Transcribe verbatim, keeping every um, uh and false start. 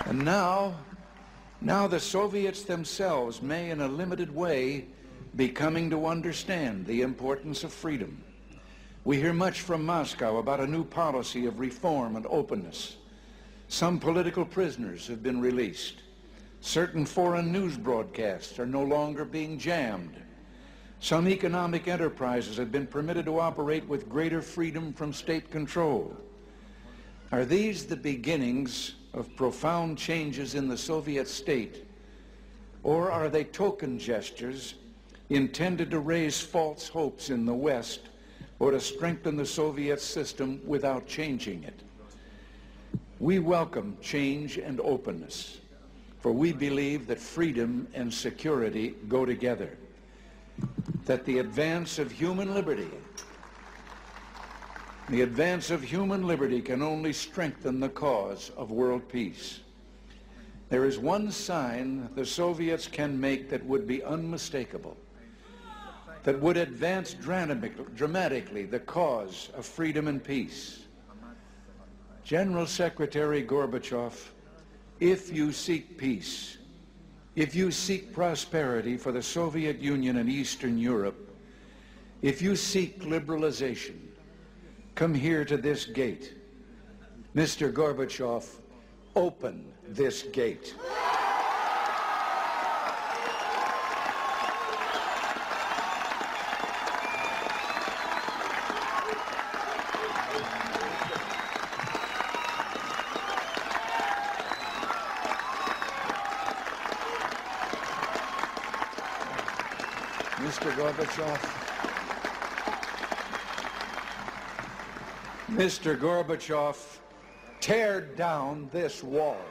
And now, now the Soviets themselves may, in a limited way, be coming to understand the importance of freedom. We hear much from Moscow about a new policy of reform and openness. Some political prisoners have been released. Certain foreign news broadcasts are no longer being jammed. Some economic enterprises have been permitted to operate with greater freedom from state control. Are these the beginnings of profound changes in the Soviet state, or are they token gestures intended to raise false hopes in the West or to strengthen the Soviet system without changing it? We welcome change and openness, for we believe that freedom and security go together, that the advance of human liberty, the advance of human liberty can only strengthen the cause of world peace. There is one sign the Soviets can make that would be unmistakable, that would advance dramatically the cause of freedom and peace. General Secretary Gorbachev, if you seek peace, if you seek prosperity for the Soviet Union and Eastern Europe, if you seek liberalization, come here to this gate. Mister Gorbachev, open this gate. Mister Gorbachev, Mister Gorbachev, tear down this wall.